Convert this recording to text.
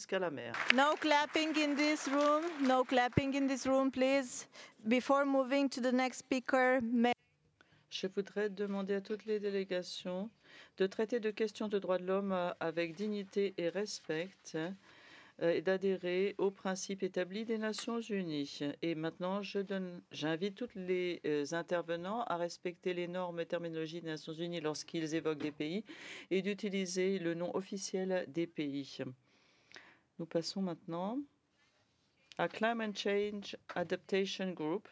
jusqu'à la mer. No clapping in this room. No clapping in this room, please. Before moving to the next speaker, Je voudrais demander à toutes les délégations de traiter de questions de droits de l'homme avec dignité et respect et d'adhérer aux principes établis des Nations Unies. Et maintenant, j'invite tous les intervenants à respecter les normes et terminologies des Nations Unies lorsqu'ils évoquent des pays et d'utiliser le nom officiel des pays. Nous passons maintenant à Climate Change Adaptation Group.